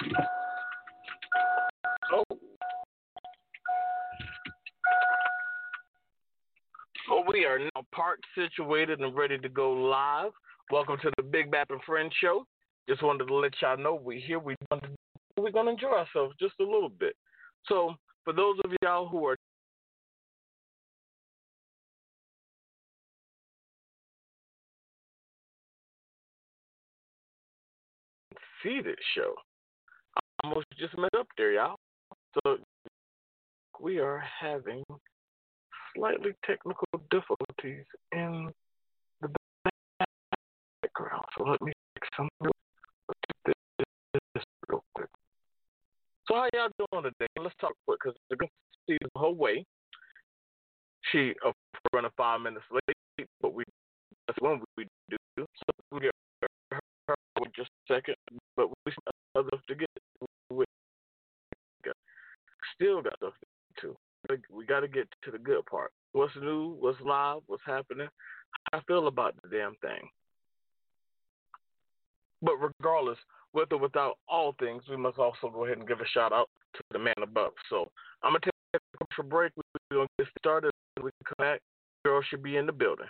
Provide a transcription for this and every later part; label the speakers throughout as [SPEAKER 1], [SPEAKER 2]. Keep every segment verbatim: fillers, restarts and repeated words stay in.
[SPEAKER 1] Oh, oh, we are now parked, situated, and ready to go live. Welcome to the Big Bap and Friends Show. Just wanted to let y'all know we're here. We want to, we're going to enjoy ourselves just a little bit. So, for those of y'all who are see this show, I almost just met up there, y'all. So, we are having slightly technical difficulties in the background. So, let me fix some this real quick. So, how y'all doing today? Let's talk quick because the girl sees her way. She uh, running five minutes late, but we that's when we do. So we get her in just a second, but we still have stuff to get. We still got stuff to get to. We got to get to the good part. What's new? What's live? What's happening? How I feel about the damn thing. But regardless, with or without all things, we must also go ahead and give a shout out to the man above. So I'm gonna take a commercial break. We're gonna get started. We can come back. Girl should be in the building.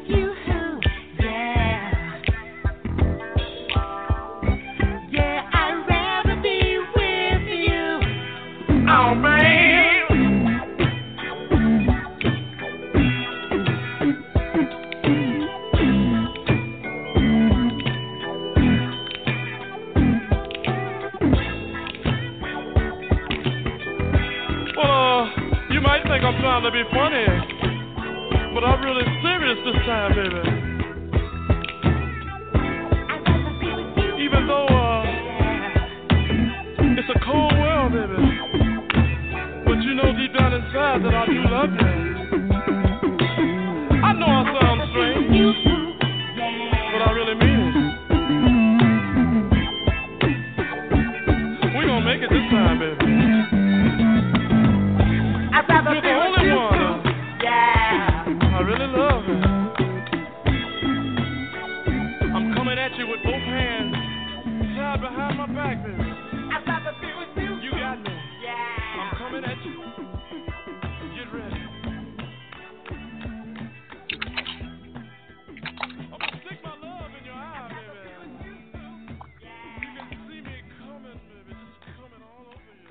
[SPEAKER 2] Yeah, I this this time, baby. Even though uh, it's a cold world, baby, but you know deep down inside that I do love you. I know I sound strange, but I really mean it. We gonna make it this time, baby. You're the only one. I really love it. I'm coming at you with both hands tied behind my back, baby. You got me. I'm coming at you. Get ready. I'm gonna stick my love in your eye, baby. You can see me coming, baby. Just coming all over you.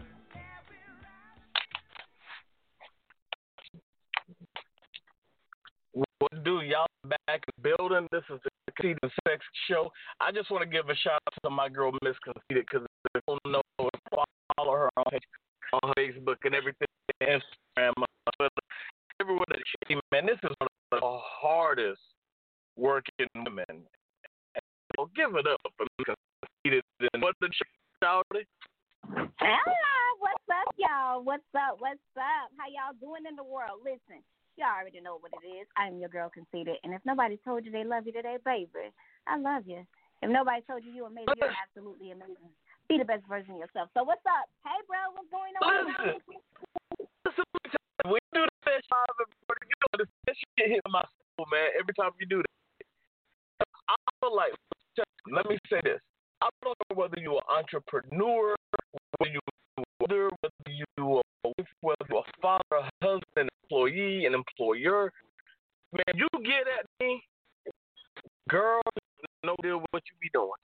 [SPEAKER 1] What do y'all back in the building? This is the Conceited Sex Show. I just want to give a shout out to my girl Miss Conceited, because if you don't know, follow her on, on Facebook and everything, Instagram, Twitter, everywhere that she, man, this is one of the hardest working women. And so give it up for Miss Conceited. And what the shout out?
[SPEAKER 3] Hello, what's up, y'all? What's up? What's up? How y'all doing in the world? Listen. Y'all already know what it is. I'm your girl, Conceited. And if nobody told you they love you today, baby, I love you. If nobody told you you're amazing, you're absolutely amazing. Be the best version of yourself. So what's up? Hey, bro, what's going on?
[SPEAKER 1] Listen, listen, we do the best job everybody. You know, this shit hit my soul, man, every time you do that. I feel like, let me say this. I don't know whether you're an entrepreneur, whether you're a mother, whether you're a wife, whether you're a father, a husband, employee, an employer. Man, you get at me, girl, no deal with what you be doing.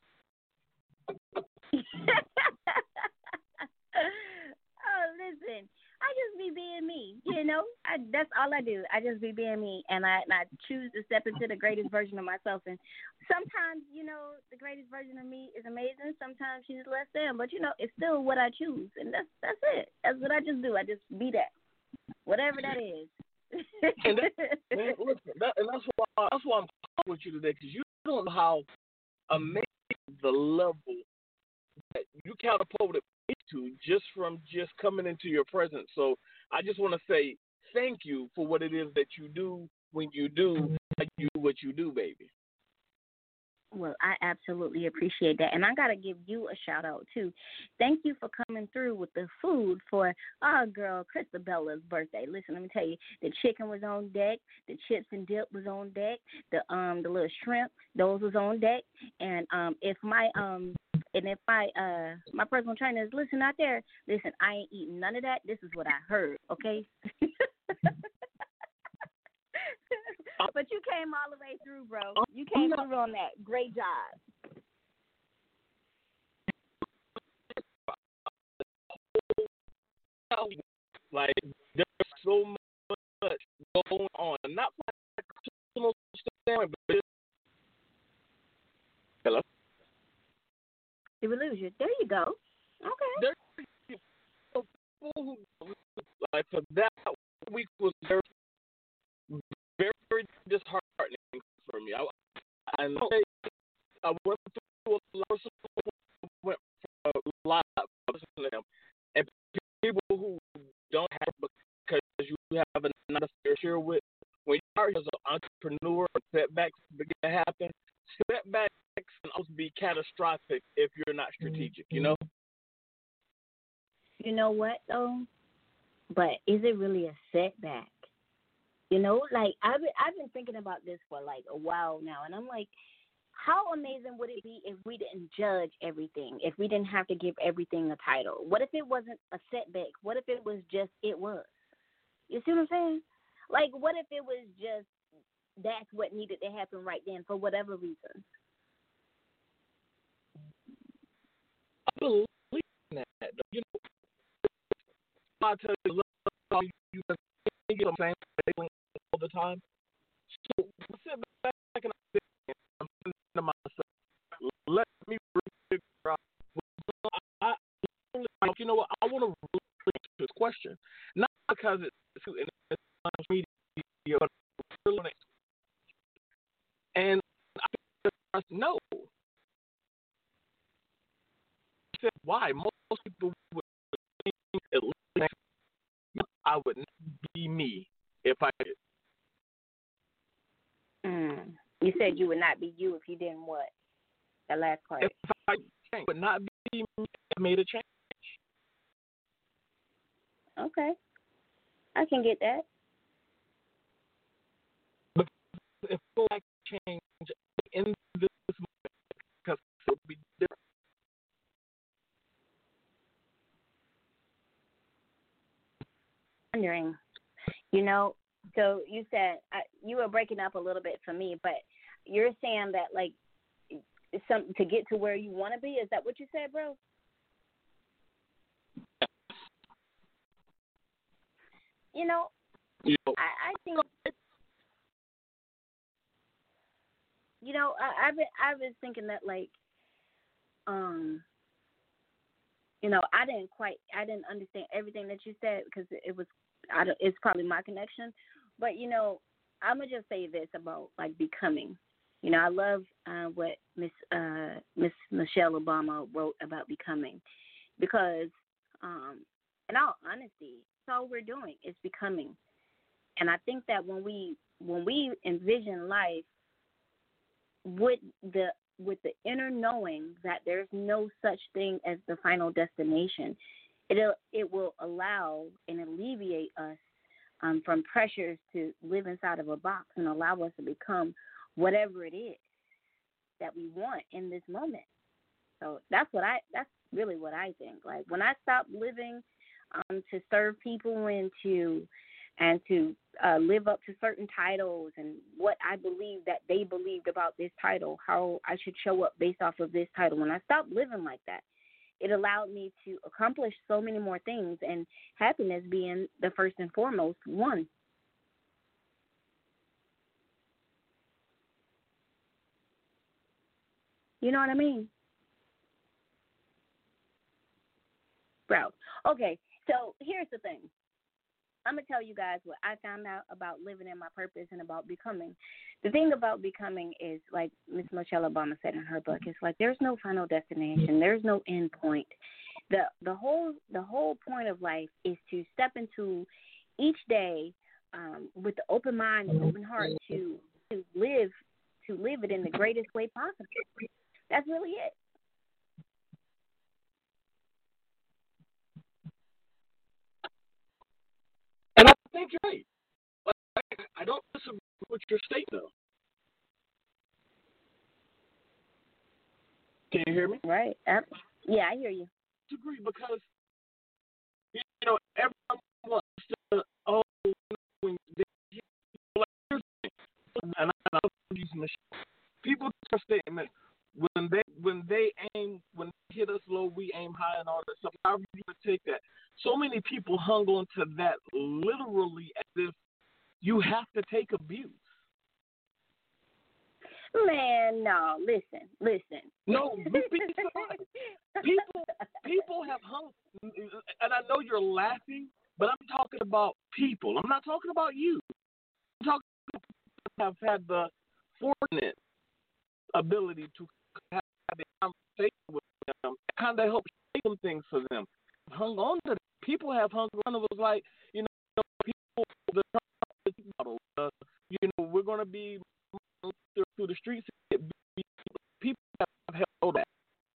[SPEAKER 3] Oh, listen, I just be being me, you know. I, that's all I do. I just be being me, and I, and I choose to step into the greatest version of myself. And sometimes, you know, the greatest version of me is amazing. Sometimes she's less than, but you know, it's still what I choose, and that's that's it. That's what I just do. I just be that, whatever that is.
[SPEAKER 1] And that, man, listen, that, and that's why that's why I'm talking with you today, because you don't know how amazing the level that you catapulted me to just from just coming into your presence. So I just want to say thank you for what it is that you do when you do like you do what you do, baby.
[SPEAKER 3] Well, I absolutely appreciate that. And I got to give you a shout out, too. Thank you for coming through with the food for our girl, Christabella's birthday. Listen, let me tell you, the chicken was on deck. The chips and dip was on deck. The um the little shrimp, those was on deck. And um if my um and if my uh my personal trainer is listening out there, listen, I ain't eating none of that. This is what I heard, okay? But you came all the way through, bro. You came through on that. Great job.
[SPEAKER 1] Like, there's so much going on. Not like a personal standpoint, but just... Hello?
[SPEAKER 3] Did we lose you? There you go. Okay.
[SPEAKER 1] There's people who, like, for that week was very, very disheartening for me. I, I know I went through a lot of went for a lot of them, and people who don't have because you have another fair share with. When you are as an entrepreneur, setbacks begin to happen. Setbacks can also be catastrophic if you're not strategic. You know.
[SPEAKER 3] You know what though? But is it really a setback? You know, like I've been, I've been thinking about this for like a while now, and I'm like, how amazing would it be if we didn't judge everything, if we didn't have to give everything a title? What if it wasn't a setback? What if it was just it was? You see what I'm saying? Like, what if it was just that's what needed to happen right then for whatever reason?
[SPEAKER 1] I believe in that. You know, I tell you, you can get the same thing all the time. So I sit back and I'm thinking to myself, let me figure out. I, I, you know what? I want to really answer this question, not because it's in social media, but And I said, no. I said, why? Most people would think at least I would not be me if I did.
[SPEAKER 3] Mm. You said you would not be you if you didn't what? That last part.
[SPEAKER 1] If I would not be me if I made a change.
[SPEAKER 3] Okay. I can get that.
[SPEAKER 1] Because if I like change in this moment, because it would be different.
[SPEAKER 3] Wondering, you know, so you said uh, you were breaking up a little bit for me, but you're saying that like some to get to where you want to be. Is that what you said, bro? You know,
[SPEAKER 1] You know,
[SPEAKER 3] I, I think you know I, I've been I was thinking that like um you know I didn't quite I didn't understand everything that you said because it was I don't, it's probably my connection, but you know I'm gonna just say this about like becoming. You know I love uh, what Miss uh, Miss Michelle Obama wrote about becoming because um, in all honesty, that's all we're doing is becoming. And I think that when we when we envision life with the with the inner knowing that there's no such thing as the final destination, it it will allow and alleviate us um, from pressures to live inside of a box and allow us to become whatever it is that we want in this moment. So that's what I that's really what I think. Like when I stop living um, to serve people and to and to uh, live up to certain titles and what I believe that they believed about this title, how I should show up based off of this title. When I stopped living like that, it allowed me to accomplish so many more things, and happiness being the first and foremost one. You know what I mean? Bro. Okay, so here's the thing. I'm going to tell you guys what I found out about living in my purpose and about becoming. The thing about becoming is, like Miss Michelle Obama said in her book, it's like there's no final destination. There's no end point. The the whole the whole point of life is to step into each day um, with the open mind and open heart to to live to live it in the greatest way possible. That's really it.
[SPEAKER 1] and I think you're right. Like, I don't disagree with your statement. Can you hear me?
[SPEAKER 3] Right. Yep. Yeah, I hear you.
[SPEAKER 1] Disagree because you know everyone wants to. Oh, when they, like, here's the thing, and I, I'm using the people make a statement when they when they aim when they hit us low, we aim high and all that stuff. However you would take that. So many people hung on to that literally as if you have to take abuse.
[SPEAKER 3] Man, no, listen, listen.
[SPEAKER 1] No, be surprised. People people have hung, and I know you're laughing, but I'm talking about people. I'm not talking about you. I'm talking about people who have had the fortunate ability to have a conversation with them, kind of help shape some things for them. Hung on to them. People have hung on. It was like, you know, people, the model, uh, you know, we're going to be through the streets. People have held that.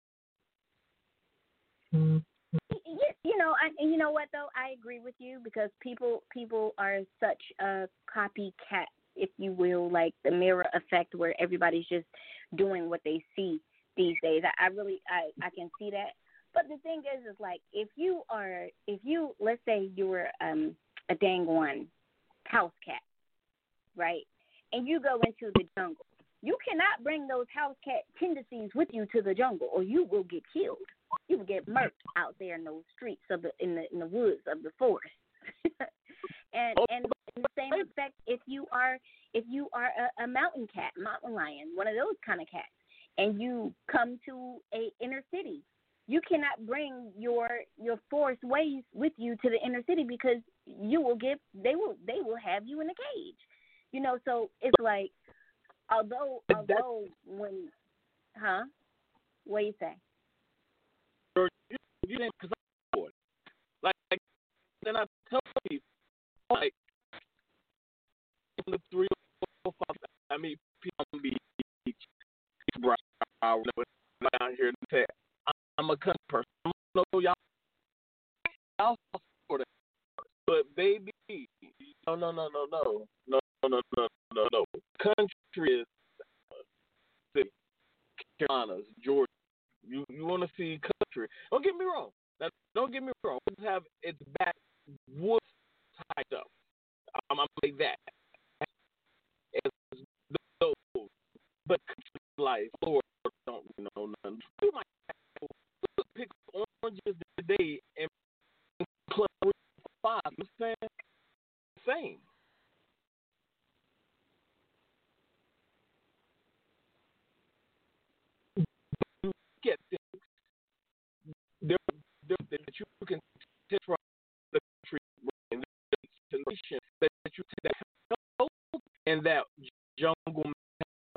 [SPEAKER 3] You know, I, you know what though? I agree with you because people people are such a copycat, if you will, like the mirror effect, where everybody's just doing what they see these days. I, I really I, I can see that. But the thing is, is like if you are if you let's say you were um, a dang one house cat, right? And you go into the jungle. You cannot bring those house cat tendencies with you to the jungle, or you will get killed. You will get murked out there in those streets of the in the in the woods of the forest. and and in the same effect, if you are if you are a, a mountain cat, mountain lion, one of those kind of cats, and you come to a inner city, you cannot bring your your forest ways with you to the inner city because you will get they will they will have you in a cage. You know, so it's like although
[SPEAKER 1] That's
[SPEAKER 3] although when, huh? What do you say?
[SPEAKER 1] you didn't because I'm bored. Like, like then I tell people like in the three or five. I mean, people on the beach, brown, down here and say I'm a country person. I don't know y'all. Y'all for that, but baby, no, no, no, no, no, no, no, no, no, no. Country is city, Carolinas, Georgia. You you want to see country? Don't get me wrong. Now, don't get me wrong. We have its backwoods type stuff. I'm gonna make that. As those, but country life, Florida don't know nothing. We might